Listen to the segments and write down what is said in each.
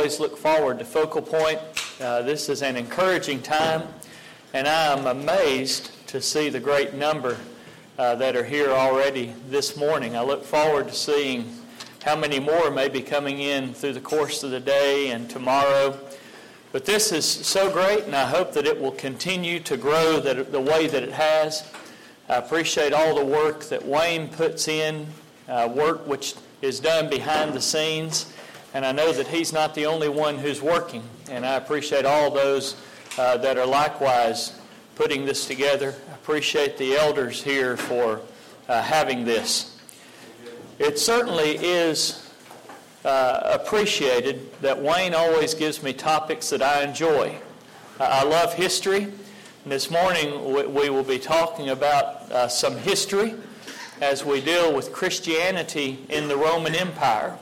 always look forward to Focal Point. This is an encouraging time, and I am amazed to see the great number that are here already this morning. I look forward to seeing how many more may be coming in through the course of the day and tomorrow. But this is so great, and I hope that it will continue to grow the way that it has. I appreciate all the work that Wayne puts in, work which is done behind the scenes. And I know that he's not the only one who's working. And I appreciate all those that are likewise putting this together. I appreciate the elders here for having this. It certainly is appreciated that Wayne always gives me topics that I enjoy. I love history. And this morning we will be talking about some history as we deal with Christianity in the Roman Empire.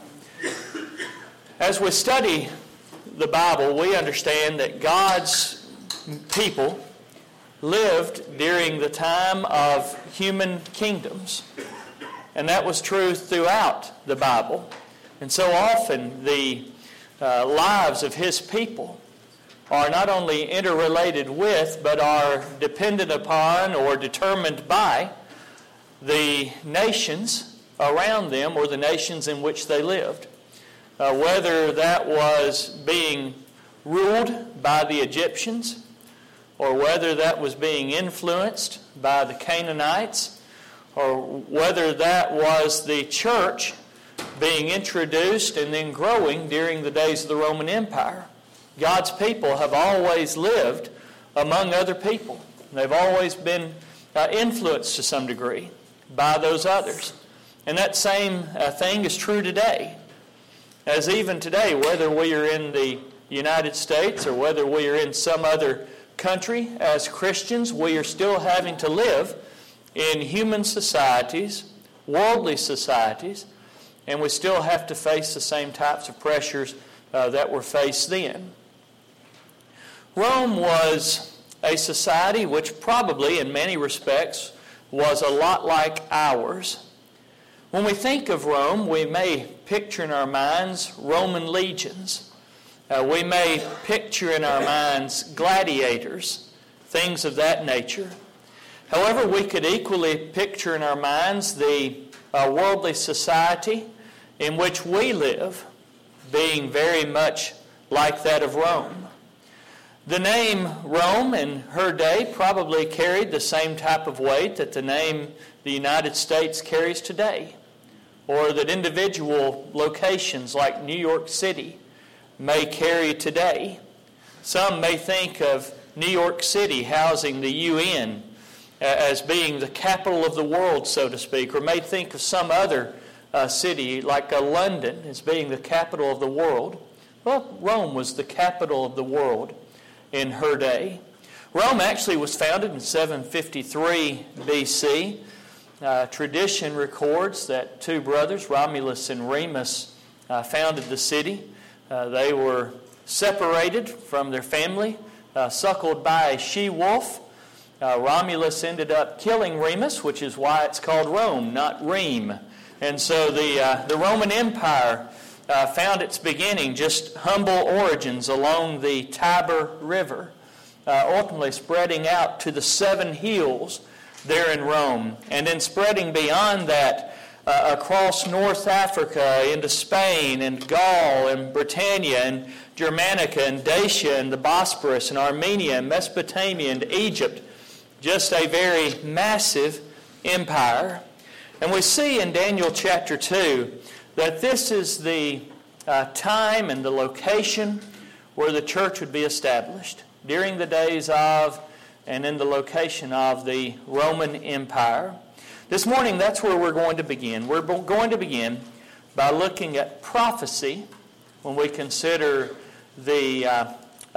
As we study the Bible, we understand that God's people lived during the time of human kingdoms. And that was true throughout the Bible. And so often the lives of His people are not only interrelated with, but are dependent upon or determined by the nations around them or the nations in which they lived. Whether that was being ruled by the Egyptians, or whether that was being influenced by the Canaanites, or whether that was the church being introduced and then growing during the days of the Roman Empire. God's people have always lived among other people. They've always been influenced to some degree by those others. And that same thing is true today. As even today, whether we are in the United States or whether we are in some other country, as Christians, we are still having to live in human societies, worldly societies, and we still have to face the same types of pressures that were faced then. Rome was a society which probably, in many respects, was a lot like ours. When we think of Rome, we may picture in our minds Roman legions. We may picture in our minds gladiators, things of that nature. However, we could equally picture in our minds the worldly society in which we live, being very much like that of Rome. The name Rome in her day probably carried the same type of weight that the name the United States carries today, or that individual locations like New York City may carry today. Some may think of New York City housing the UN as being the capital of the world, so to speak, or may think of some other city like London as being the capital of the world. Well, Rome was the capital of the world in her day. Rome actually was founded in 753 BC. Tradition records that two brothers, Romulus and Remus, founded the city. They were separated from their family, suckled by a she-wolf. Romulus ended up killing Remus, which is why it's called Rome, not Rheims. And so the Roman Empire found its beginning, just humble origins along the Tiber River, ultimately spreading out to the 7 hills there in Rome, and then spreading beyond that across North Africa into Spain and Gaul and Britannia and Germanica and Dacia and the Bosporus and Armenia and Mesopotamia and Egypt. Just a very massive empire. And we see in Daniel chapter 2 that this is the time and the location where the church would be established during the days of and in the location of the Roman Empire. This morning, that's where we're going to begin. We're going to begin by looking at prophecy when we consider the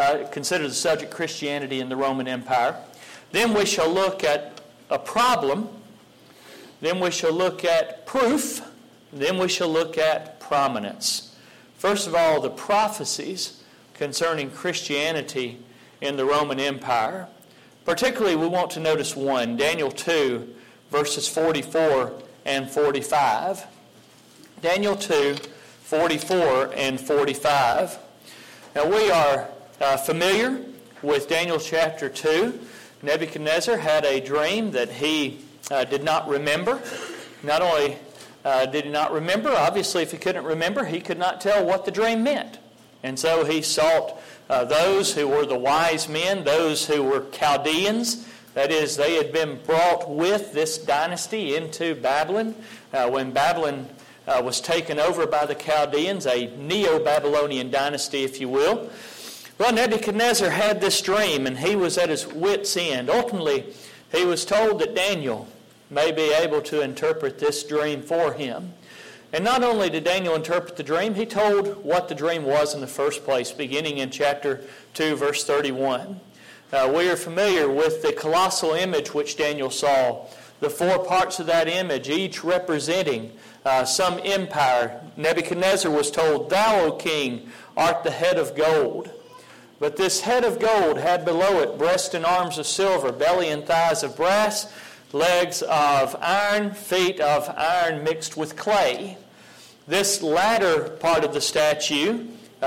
subject Christianity in the Roman Empire. Then we shall look at a problem. Then we shall look at proof. Then we shall look at prominence. First of all, the prophecies concerning Christianity in the Roman Empire. Particularly, we want to notice one, Daniel 2, verses 44 and 45. Daniel 2, 44 and 45. Now we are familiar with Daniel chapter 2. Nebuchadnezzar had a dream that he did not remember. Not only did he not remember, obviously if he couldn't remember, he could not tell what the dream meant. And so he sought those who were the wise men, those who were Chaldeans. That is, they had been brought with this dynasty into Babylon. When Babylon was taken over by the Chaldeans, a Neo-Babylonian dynasty, if you will. Well, Nebuchadnezzar had this dream, and he was at his wit's end. Ultimately, he was told that Daniel may be able to interpret this dream for him. And not only did Daniel interpret the dream, he told what the dream was in the first place, beginning in chapter 2, verse 31. We are familiar with the colossal image which Daniel saw. The four parts of that image, each representing some empire. Nebuchadnezzar was told, "Thou, O king, art the head of gold." But this head of gold had below it breast and arms of silver, belly and thighs of brass, legs of iron, feet of iron mixed with clay. This latter part of the statue,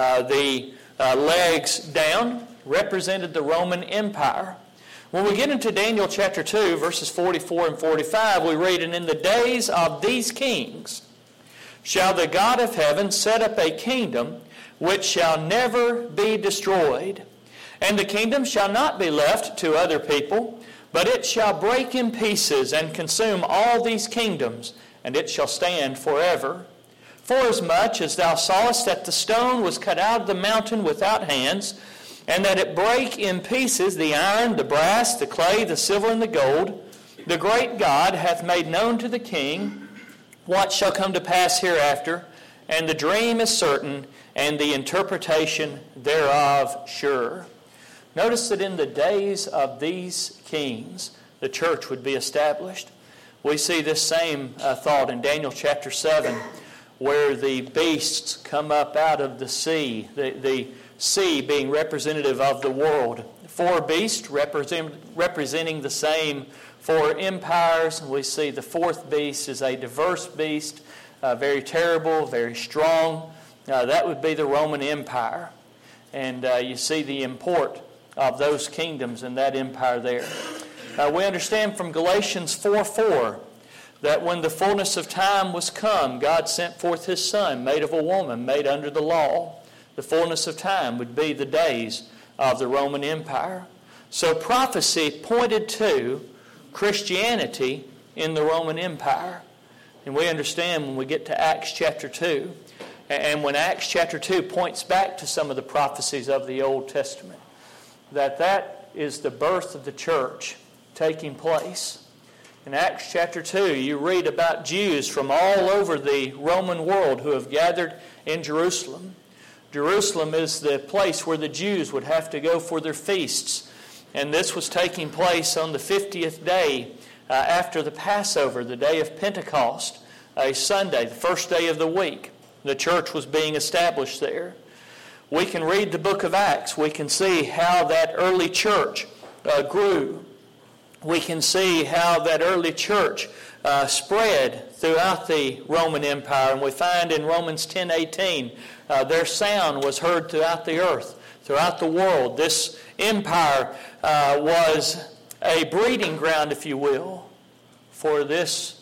the legs down, represented the Roman Empire. When we get into Daniel chapter 2, verses 44 and 45, we read, "And in the days of these kings shall the God of heaven set up a kingdom which shall never be destroyed. And the kingdom shall not be left to other people, but it shall break in pieces and consume all these kingdoms, and it shall stand forever. Forasmuch as thou sawest that the stone was cut out of the mountain without hands, and that it brake in pieces the iron, the brass, the clay, the silver, and the gold, the great God hath made known to the king what shall come to pass hereafter, and the dream is certain, and the interpretation thereof sure." Notice that in the days of these kings, the church would be established. We see this same thought in Daniel chapter 7, where the beasts come up out of the sea, the sea being representative of the world. Four beasts representing the same four empires. We see the fourth beast is a diverse beast, very terrible, very strong. That would be the Roman Empire. And you see the import of those kingdoms and that empire there. We understand from Galatians 4:4 that when the fullness of time was come, God sent forth His Son, made of a woman, made under the law. The fullness of time would be the days of the Roman Empire. So prophecy pointed to Christianity in the Roman Empire. And we understand when we get to Acts chapter 2, and when Acts chapter 2 points back to some of the prophecies of the Old Testament, that is the birth of the church taking place. In Acts chapter 2, you read about Jews from all over the Roman world who have gathered in Jerusalem. Jerusalem is the place where the Jews would have to go for their feasts. And this was taking place on the 50th day after the Passover, the day of Pentecost, a Sunday, the first day of the week. The church was being established there. We can read the book of Acts. We can see how that early church grew. We can see how that early church spread throughout the Roman Empire. And we find in Romans 10:18, their sound was heard throughout the earth, throughout the world. This empire was a breeding ground, if you will, for this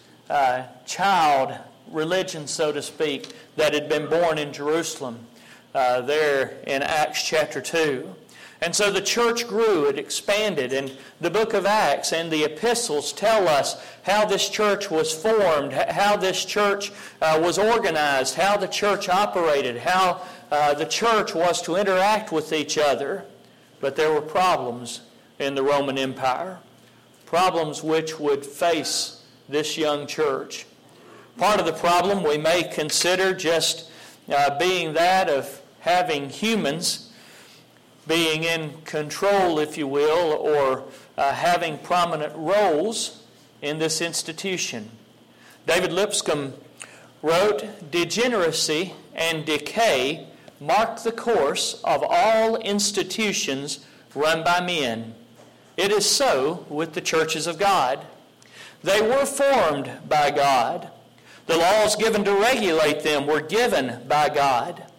child religion, so to speak, that had been born in Jerusalem there in Acts chapter 2. And so the church grew, it expanded, and the book of Acts and the epistles tell us how this church was formed, how this church was organized, how the church operated, how the church was to interact with each other. But there were problems in the Roman Empire, problems which would face this young church. Part of the problem we may consider just being that of having humans being in control, if you will, or having prominent roles in this institution. David Lipscomb wrote, "Degeneracy and decay mark the course of all institutions run by men. It is so with the churches of God. They were formed by God. The laws given to regulate them were given by God.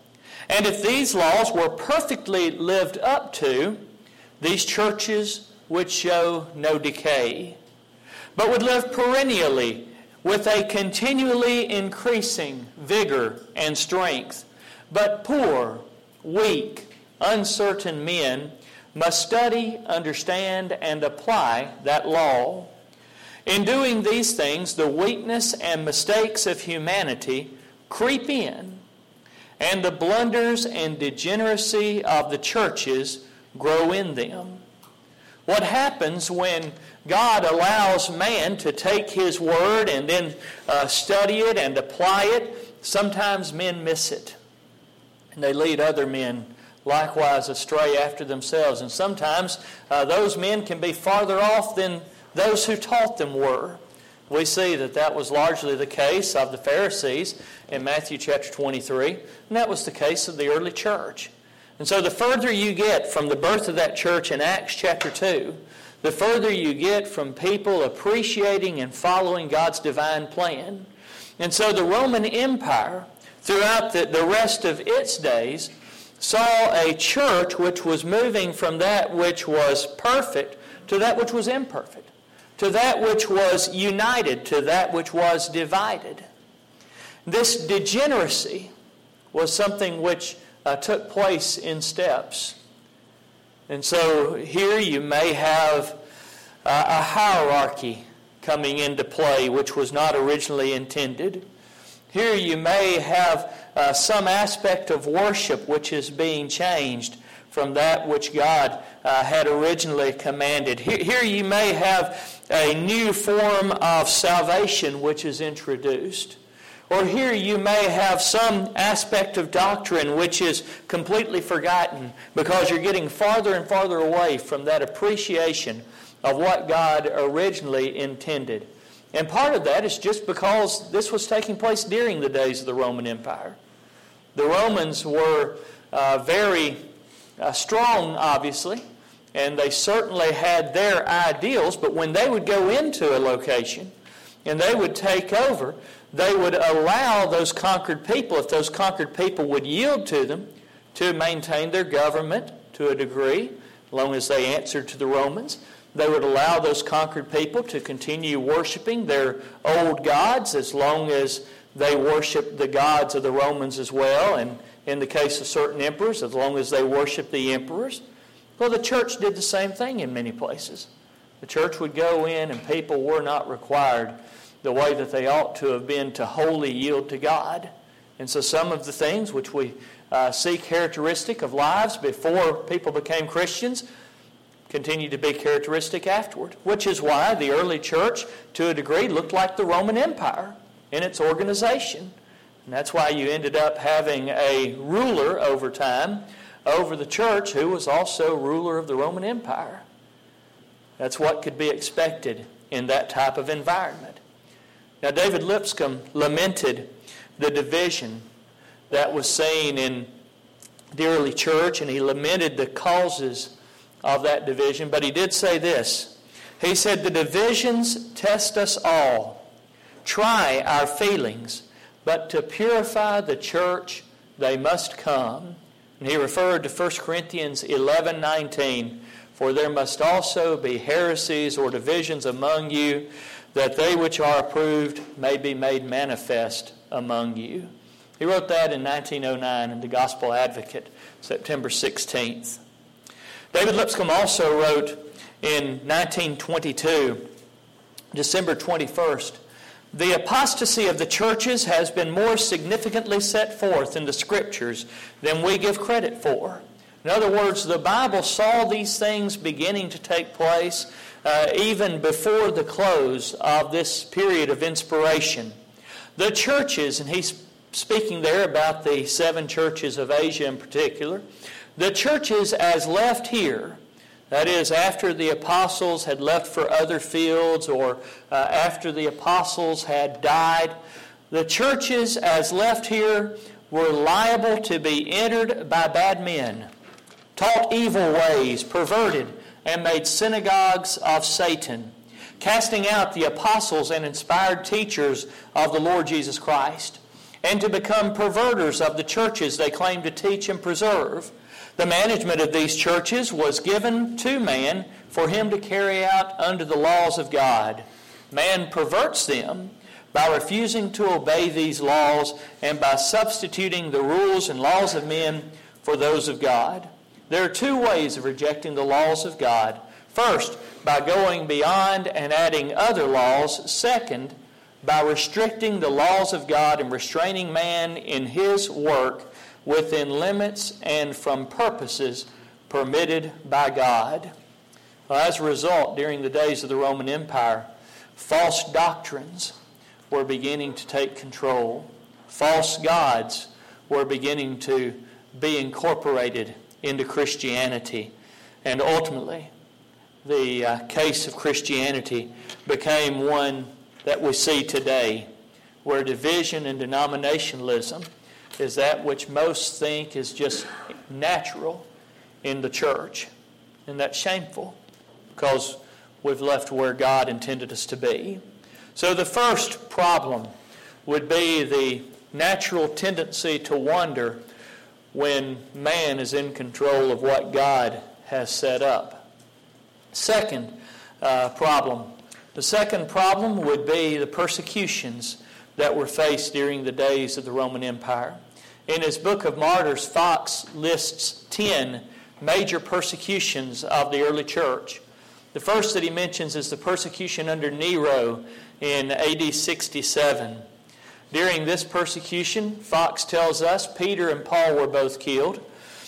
And if these laws were perfectly lived up to, these churches would show no decay, but would live perennially with a continually increasing vigor and strength. But poor, weak, uncertain men must study, understand, and apply that law. In doing these things, the weakness and mistakes of humanity creep in, and the blunders and degeneracy of the churches grow in them. What happens when God allows man to take His Word and then study it and apply it? Sometimes men miss it, and they lead other men likewise astray after themselves. And sometimes those men can be farther off than those who taught them were. We see that was largely the case of the Pharisees in Matthew chapter 23, and that was the case of the early church. And so the further you get from the birth of that church in Acts chapter 2, the further you get from people appreciating and following God's divine plan. And so the Roman Empire, throughout the rest of its days, saw a church which was moving from that which was perfect to that which was imperfect, to that which was united, to that which was divided. This degeneracy was something which took place in steps. And so here you may have a hierarchy coming into play which was not originally intended. Here you may have some aspect of worship which is being changed from that which God had originally commanded. Here you may have a new form of salvation which is introduced. Or here you may have some aspect of doctrine which is completely forgotten because you're getting farther and farther away from that appreciation of what God originally intended. And part of that is just because this was taking place during the days of the Roman Empire. The Romans were very strong, obviously, and they certainly had their ideals, but when they would go into a location and they would take over, they would allow those conquered people, if those conquered people would yield to them, to maintain their government to a degree, as long as they answered to the Romans. They would allow those conquered people to continue worshiping their old gods as long as they worshiped the gods of the Romans as well, and in the case of certain emperors, as long as they worshiped the emperors. Well, the church did the same thing in many places. The church would go in and people were not required the way that they ought to have been to wholly yield to God. And so some of the things which we see characteristic of lives before people became Christians continue to be characteristic afterward, which is why the early church, to a degree, looked like the Roman Empire in its organization. And that's why you ended up having a ruler over time over the church who was also ruler of the Roman Empire. That's what could be expected in that type of environment. Now, David Lipscomb lamented the division that was seen in the early church, and he lamented the causes of that division. But he did say this. He said, "The divisions test us all, try our feelings, but to purify the church they must come." And he referred to 1 Corinthians 11:19, "For there must also be heresies or divisions among you, that they which are approved may be made manifest among you." He wrote that in 1909 in the Gospel Advocate, September 16th. David Lipscomb also wrote in 1922, December 21st, "The apostasy of the churches has been more significantly set forth in the Scriptures than we give credit for." In other words, the Bible saw these things beginning to take place even before the close of this period of inspiration. The churches, and he's speaking there about the 7 churches of Asia in particular, the churches as left here, that is, after the apostles had left for other fields or after the apostles had died, the churches as left here were liable to be entered by bad men, taught evil ways, perverted, and made synagogues of Satan, casting out the apostles and inspired teachers of the Lord Jesus Christ. and to become perverters of the churches they claim to teach and preserve. The management of these churches was given to man for him to carry out under the laws of God. Man perverts them by refusing to obey these laws and by substituting the rules and laws of men for those of God. There are two ways of rejecting the laws of God. First, by going beyond and adding other laws. Second, by restricting the laws of God and restraining man in his work within limits and from purposes permitted by God. Well, as a result, during the days of the Roman Empire, false doctrines were beginning to take control. False gods were beginning to be incorporated into Christianity. And ultimately, the case of Christianity became one that we see today, where division and denominationalism is that which most think is just natural in the church. And that's shameful, because we've left where God intended us to be. So the first problem would be the natural tendency to wander when man is in control of what God has set up. Second problem. The second problem would be the persecutions that were faced during the days of the Roman Empire. In his Book of Martyrs, Fox lists 10 major persecutions of the early church. The first that he mentions is the persecution under Nero in AD 67. During this persecution, Fox tells us Peter and Paul were both killed.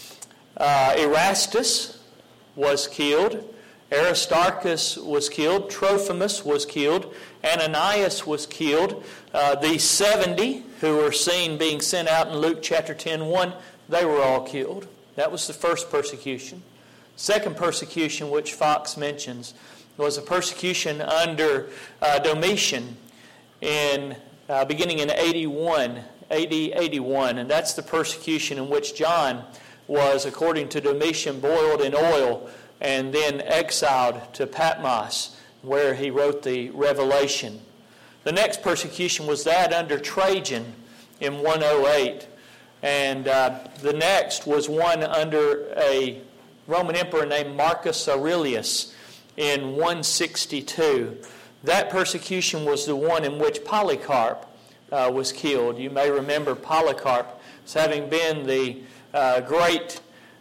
Erastus was killed. Aristarchus was killed. Trophimus was killed. Ananias was killed. The 70 who were seen being sent out in Luke chapter 10:1, they were all killed. That was the first persecution. Second persecution, which Fox mentions, was a persecution under Domitian beginning in AD 81, and that's the persecution in which John was, according to Domitian, boiled in oil and then exiled to Patmos, where he wrote the Revelation. The next persecution was that under Trajan in 108, and the next was one under a Roman emperor named Marcus Aurelius in 162. That persecution was the one in which Polycarp was killed. You may remember Polycarp as having been the great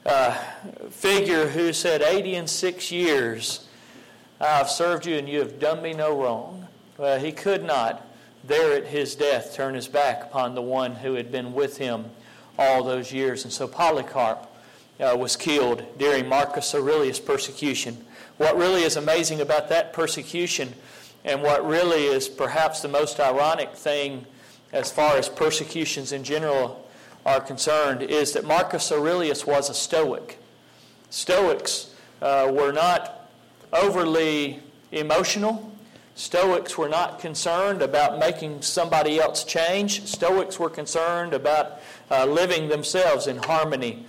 figure who said, 86 years I have served you and you have done me no wrong. He could not, there at his death, turn his back upon the one who had been with him all those years. And so Polycarp was killed during Marcus Aurelius' persecution. What really is amazing about that persecution, and what really is perhaps the most ironic thing as far as persecutions in general are concerned, is that Marcus Aurelius was a Stoic. Stoics were not overly emotional. Stoics were not concerned about making somebody else change. Stoics were concerned about living themselves in harmony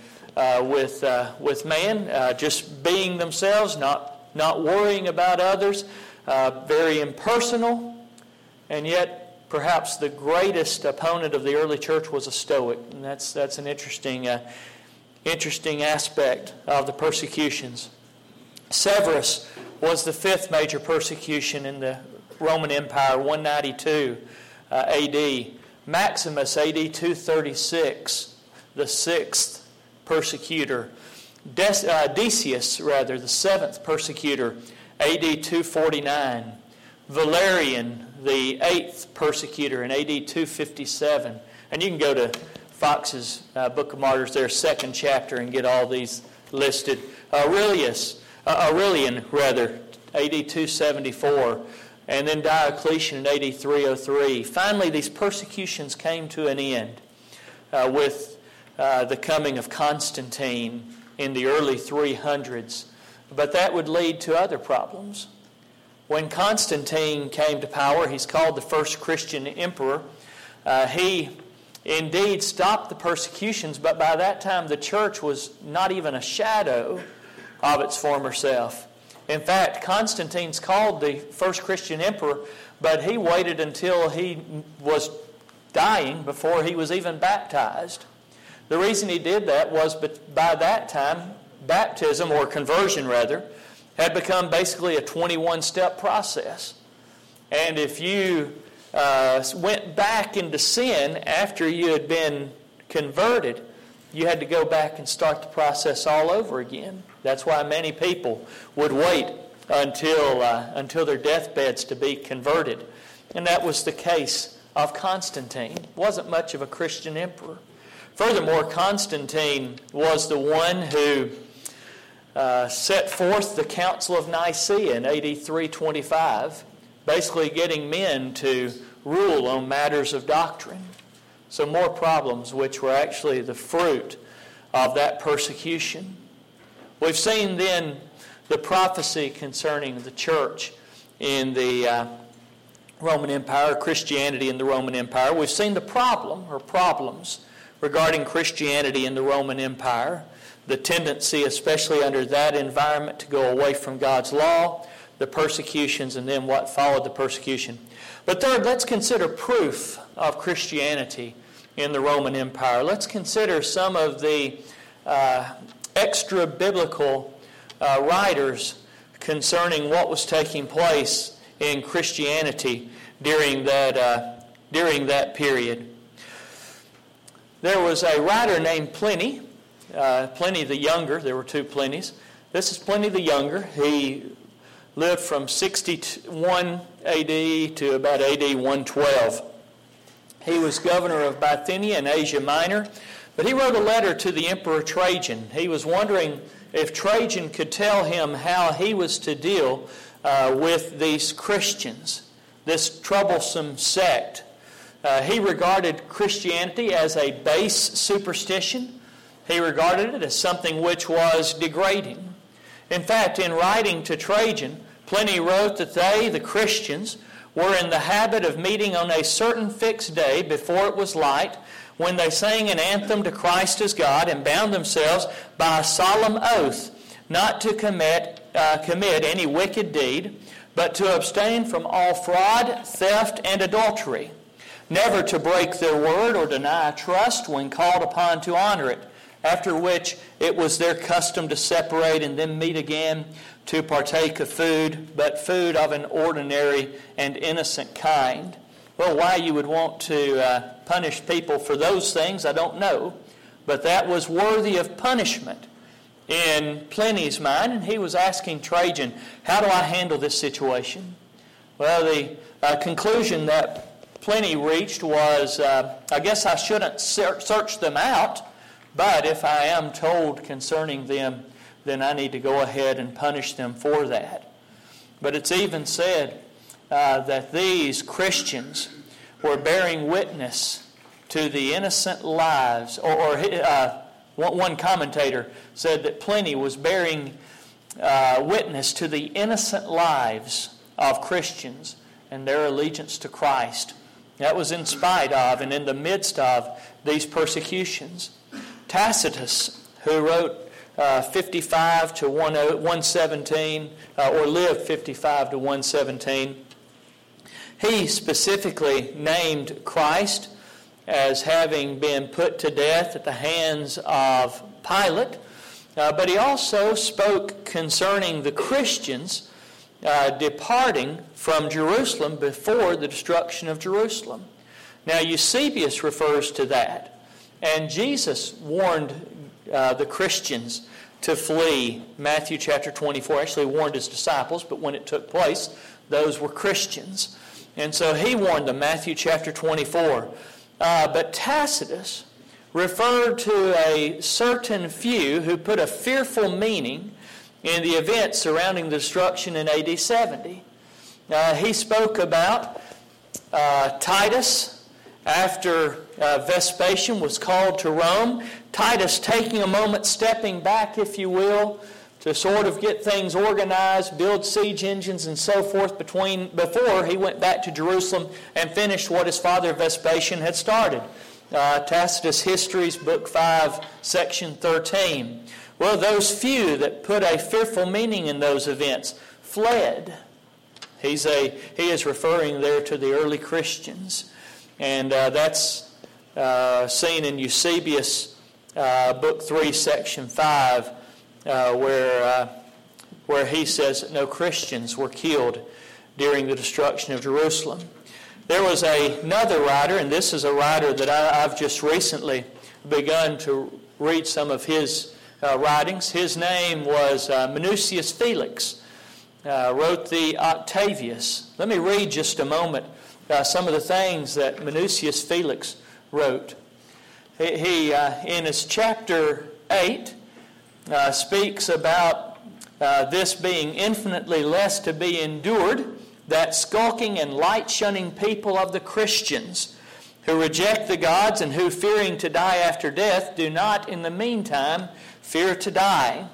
with man, just being themselves, not worrying about others, very impersonal, and yet perhaps the greatest opponent of the early church was a Stoic, and that's an interesting aspect of the persecutions. Severus was the fifth major persecution in the Roman Empire, 192 AD. Maximus, AD 236, the sixth persecutor. Decius, the seventh persecutor, AD 249. Valerian, the eighth persecutor, in AD 257. And you can go to Fox's Book of Martyrs, their second chapter, and get all these listed. Aurelian, AD 274. And then Diocletian in AD 303. Finally, these persecutions came to an end with the coming of Constantine in the early 300s. But that would lead to other problems. When Constantine came to power, he's called the first Christian emperor. He indeed stopped the persecutions, but by that time the church was not even a shadow of its former self. In fact, Constantine's called the first Christian emperor, but he waited until he was dying before he was even baptized. The reason he did that was by that time, baptism, or conversion rather, had become basically a 21-step process. And if you went back into sin after you had been converted, you had to go back and start the process all over again. That's why many people would wait until their deathbeds to be converted. And that was the case of Constantine. Wasn't much of a Christian emperor. Furthermore, Constantine was the one who set forth the Council of Nicaea in AD 325, basically getting men to rule on matters of doctrine. So more problems which were actually the fruit of that persecution. We've seen then the prophecy concerning the church in the Roman Empire, Christianity in the Roman Empire. We've seen the problem or problems regarding Christianity in the Roman Empire, the tendency, especially under that environment, to go away from God's law, the persecutions, and then what followed the persecution. But third, let's consider proof of Christianity in the Roman Empire. Let's consider some of the extra-biblical writers concerning what was taking place in Christianity during that period. There was a writer named Pliny, Pliny the Younger. There were two Plinys. This is Pliny the Younger. He lived from 61 A.D. to about A.D. 112. He was governor of Bithynia in Asia Minor, but he wrote a letter to the Emperor Trajan. He was wondering if Trajan could tell him how he was to deal with these Christians, this troublesome sect. He regarded Christianity as a base superstition. He regarded it as something which was degrading. In fact, in writing to Trajan, Pliny wrote that they, the Christians, were in the habit of meeting on a certain fixed day before it was light, when they sang an anthem to Christ as God and bound themselves by a solemn oath not to commit any wicked deed, but to abstain from all fraud, theft, and adultery, never to break their word or deny trust when called upon to honor it, after which it was their custom to separate and then meet again to partake of food, but food of an ordinary and innocent kind. Well, why you would want to punish people for those things, I don't know. But that was worthy of punishment in Pliny's mind, and he was asking Trajan, how do I handle this situation? Well, the conclusion that Pliny reached was, I guess I shouldn't search them out, but if I am told concerning them, then I need to go ahead and punish them for that. But it's even said that these Christians were bearing witness to the innocent lives, or one commentator said that Pliny was bearing witness to the innocent lives of Christians and their allegiance to Christ. That was in spite of and in the midst of these persecutions. Tacitus, who wrote 55 to 117, or lived 55 to 117, he specifically named Christ as having been put to death at the hands of Pilate, but he also spoke concerning the Christians departing from Jerusalem before the destruction of Jerusalem. Now Eusebius refers to that, and Jesus warned the Christians to flee. Matthew chapter 24 actually warned his disciples, but when it took place, those were Christians. And so he warned them, Matthew chapter 24. But Tacitus referred to a certain few who put a fearful meaning in the events surrounding the destruction in AD 70. He spoke about Titus after Vespasian was called to Rome. Titus taking a moment, stepping back, if you will, to sort of get things organized, build siege engines and so forth before he went back to Jerusalem and finished what his father Vespasian had started. Tacitus Histories, Book 5, Section 13. Well, those few that put a fearful meaning in those events fled. He is referring there to the early Christians. And that's seen in Eusebius, Book 3, Section 5, where he says that no Christians were killed during the destruction of Jerusalem. There was another writer, and this is a writer that I've just recently begun to read some of his writings. His name was Minucius Felix, wrote the Octavius. Let me read just a moment some of the things that Minucius Felix wrote. He in his chapter 8, speaks about this being infinitely less to be endured, that skulking and light-shunning people of the Christians, who reject the gods and who, fearing to die after death, do not in the meantime fear to die.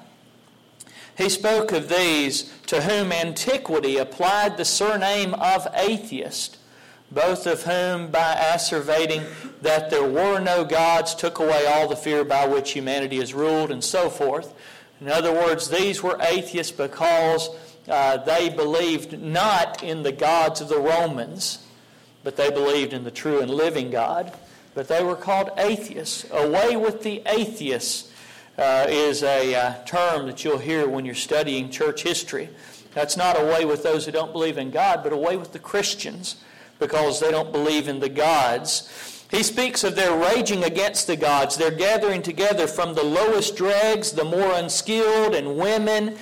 He spoke of these to whom antiquity applied the surname of atheist, both of whom, by asseverating that there were no gods, took away all the fear by which humanity is ruled, and so forth. In other words, these were atheists because they believed not in the gods of the Romans, but they believed in the true and living God. But they were called atheists. Away with the atheists is a term that you'll hear when you're studying church history. That's not away with those who don't believe in God, but away with the Christians, because they don't believe in the gods. He speaks of their raging against the gods, their gathering together from the lowest dregs, the more unskilled, and women,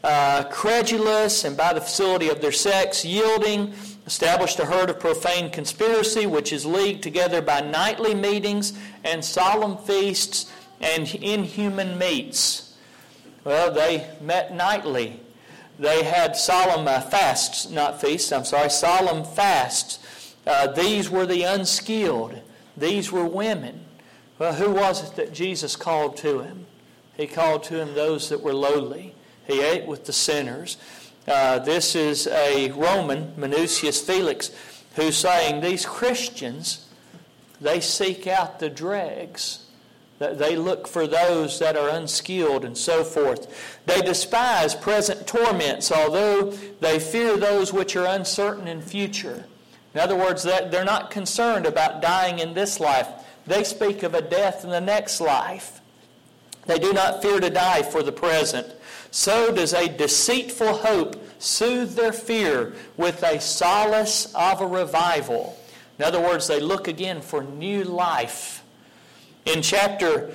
credulous, and by the facility of their sex, yielding, established a herd of profane conspiracy, which is leagued together by nightly meetings and solemn feasts and inhuman meats. Well, they met nightly. They had solemn fasts, not feasts, solemn fasts. These were the unskilled. These were women. Well, who was it that Jesus called to him? He called to him those that were lowly. He ate with the sinners. This is a Roman, Minucius Felix, who's saying these Christians, they seek out the dregs. They look for those that are unskilled and so forth. They despise present torments, although they fear those which are uncertain in future. In other words, they're not concerned about dying in this life. They speak of a death in the next life. They do not fear to die for the present. So does a deceitful hope soothe their fear with a solace of a revival. In other words, they look again for new life. In chapter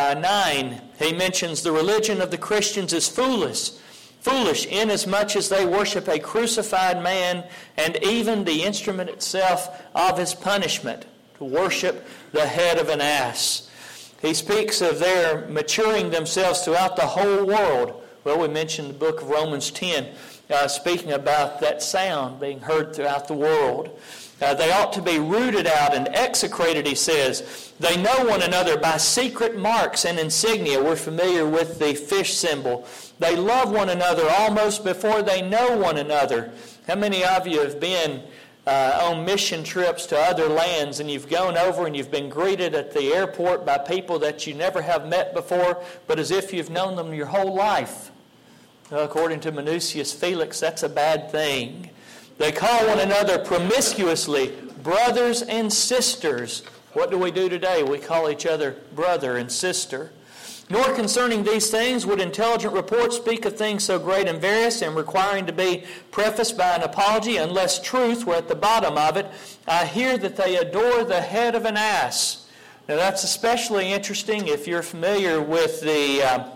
9, he mentions the religion of the Christians is foolish inasmuch as they worship a crucified man and even the instrument itself of his punishment, to worship the head of an ass. He speaks of their maturing themselves throughout the whole world. Well, we mentioned the book of Romans 10, speaking about that sound being heard throughout the world. They ought to be rooted out and execrated, he says. They know one another by secret marks and insignia. We're familiar with the fish symbol. They love one another almost before they know one another. How many of you have been on mission trips to other lands, and you've gone over and you've been greeted at the airport by people that you never have met before, but as if you've known them your whole life? According to Minucius Felix, that's a bad thing. They call one another promiscuously brothers and sisters. What do we do today? We call each other brother and sister. Nor concerning these things would intelligent report speak of things so great and various and requiring to be prefaced by an apology, unless truth were at the bottom of it. I hear that they adore the head of an ass. Now that's especially interesting if you're familiar with the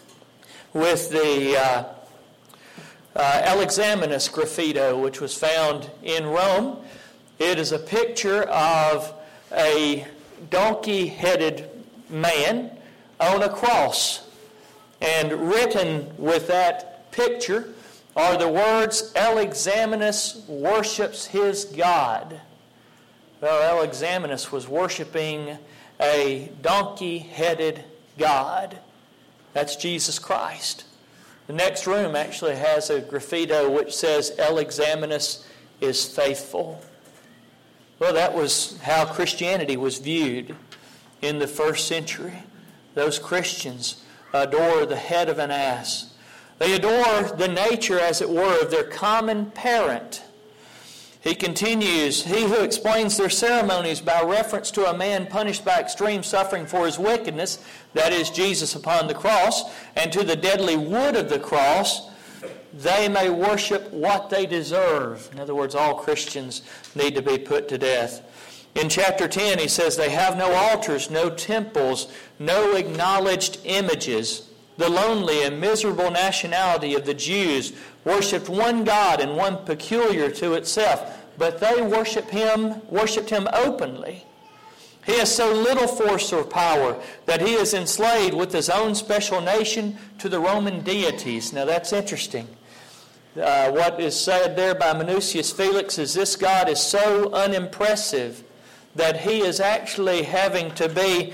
Alexamenus graffito, which was found in Rome. It is a picture of a donkey-headed man on a cross. And written with that picture are the words, Alexamenus worships his God. Well, Alexamenus was worshiping a donkey-headed God. That's Jesus Christ. The next room actually has a graffito which says, Alexamenus is faithful. Well, that was how Christianity was viewed in the first century. Those Christians adore the head of an ass. They adore the nature, as it were, of their common parent. He continues, he who explains their ceremonies by reference to a man punished by extreme suffering for his wickedness, that is, Jesus upon the cross, and to the deadly wood of the cross, they may worship what they deserve. In other words, all Christians need to be put to death. In chapter 10, he says, they have no altars, no temples, no acknowledged images. The lonely and miserable nationality of the Jews worshipped one God and one peculiar to itself, but they worshipped him openly. He has so little force or power that he is enslaved with his own special nation to the Roman deities. Now that's interesting. What is said there by Minucius Felix is this God is so unimpressive that he is actually having to be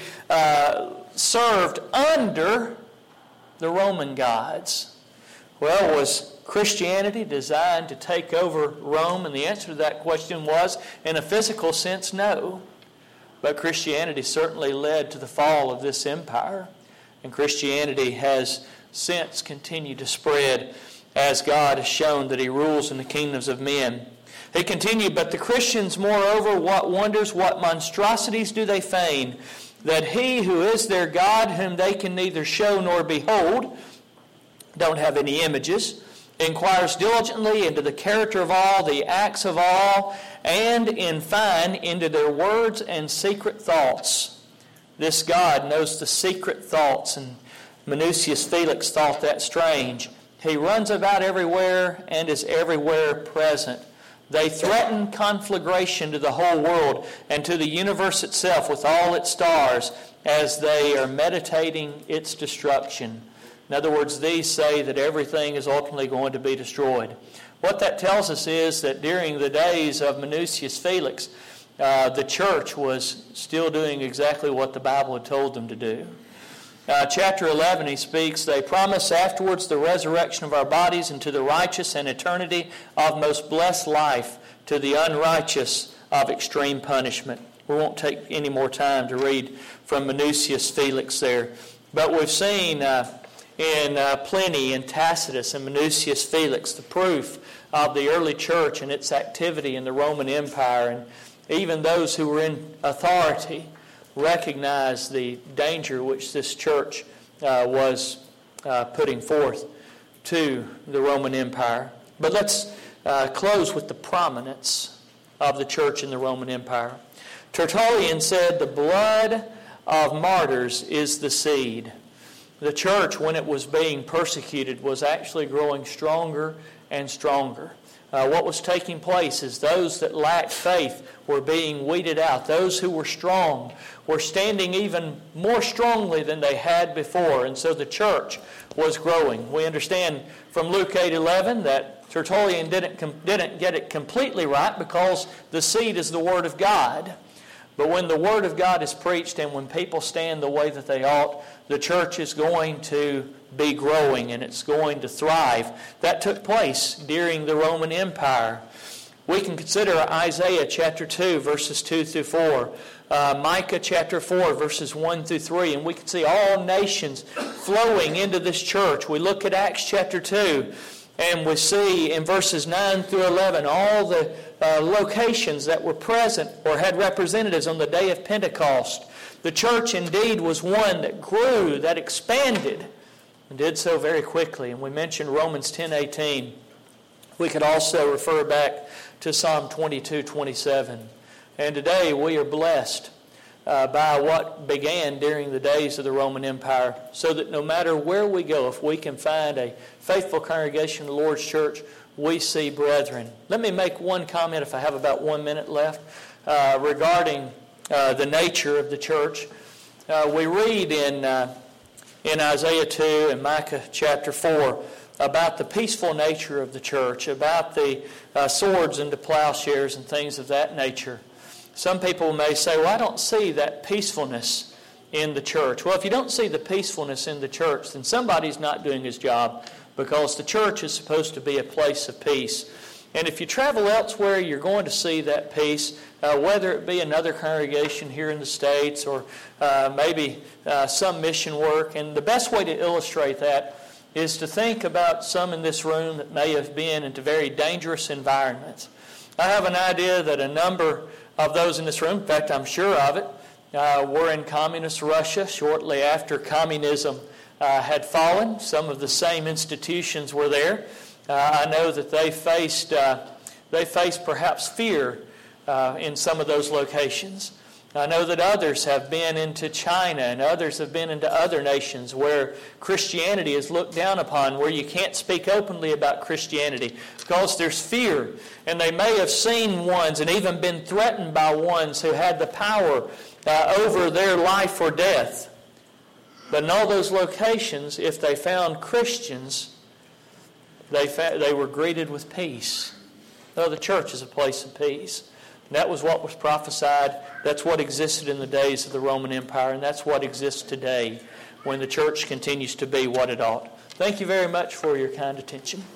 served under the Roman gods. Well, was Christianity designed to take over Rome? And the answer to that question was, in a physical sense, no. But Christianity certainly led to the fall of this empire. And Christianity has since continued to spread as God has shown that he rules in the kingdoms of men. He continued, but the Christians, moreover, what wonders, what monstrosities do they feign? That he who is their God, whom they can neither show nor behold, don't have any images, inquires diligently into the character of all, the acts of all, and in fine, into their words and secret thoughts. This God knows the secret thoughts, and Minucius Felix thought that strange. He runs about everywhere and is everywhere present. They threaten conflagration to the whole world and to the universe itself with all its stars as they are meditating its destruction. In other words, these say that everything is ultimately going to be destroyed. What that tells us is that during the days of Minucius Felix, the church was still doing exactly what the Bible had told them to do. Chapter 11, he speaks, they promise afterwards the resurrection of our bodies into the righteous and eternity of most blessed life, to the unrighteous of extreme punishment. We won't take any more time to read from Minucius Felix there. But we've seen in Pliny and Tacitus and Minucius Felix the proof of the early church and its activity in the Roman Empire. And even those who were in authority recognize the danger which this church was putting forth to the Roman Empire. But let's close with the prominence of the church in the Roman Empire. Tertullian said, the blood of martyrs is the seed. The church, when it was being persecuted, was actually growing stronger and stronger. What was taking place is those that lacked faith were being weeded out. Those who were strong were standing even more strongly than they had before. And so the church was growing. We understand from Luke 8:11 that Tertullian didn't get it completely right because the seed is the Word of God. But when the Word of God is preached and when people stand the way that they ought, the church is going to be growing and it's going to thrive. That took place during the Roman Empire. We can consider Isaiah chapter 2, verses 2 through 4. Micah chapter 4, verses 1 through 3. And we can see all nations flowing into this church. We look at Acts chapter 2. And we see in verses 9 through 11 all the locations that were present or had representatives on the day of Pentecost. The church indeed was one that grew, that expanded, and did so very quickly. And we mentioned Romans 10:18. We could also refer back to Psalm 22:27. And today we are blessed by what began during the days of the Roman Empire, so that no matter where we go, if we can find a faithful congregation of the Lord's church, we see brethren. Let me make one comment, if I have about 1 minute left, regarding the nature of the church. We read in Isaiah 2 and Micah chapter 4 about the peaceful nature of the church, about the swords and the plowshares and things of that nature. Some people may say, well, I don't see that peacefulness in the church. Well, if you don't see the peacefulness in the church, then somebody's not doing his job, because the church is supposed to be a place of peace. And if you travel elsewhere, you're going to see that peace, whether it be another congregation here in the States or maybe some mission work. And the best way to illustrate that is to think about some in this room that may have been into very dangerous environments. I have an idea that a number of those in this room, in fact I'm sure of it, were in communist Russia shortly after communism had fallen. Some of the same institutions were there. I know that they faced perhaps fear in some of those locations. I know that others have been into China and others have been into other nations where Christianity is looked down upon, where you can't speak openly about Christianity because there's fear. And they may have seen ones and even been threatened by ones who had the power over their life or death. But in all those locations, if they found Christians, they were greeted with peace. No, the church is a place of peace. And that was what was prophesied. That's what existed in the days of the Roman Empire, and that's what exists today when the church continues to be what it ought. Thank you very much for your kind attention.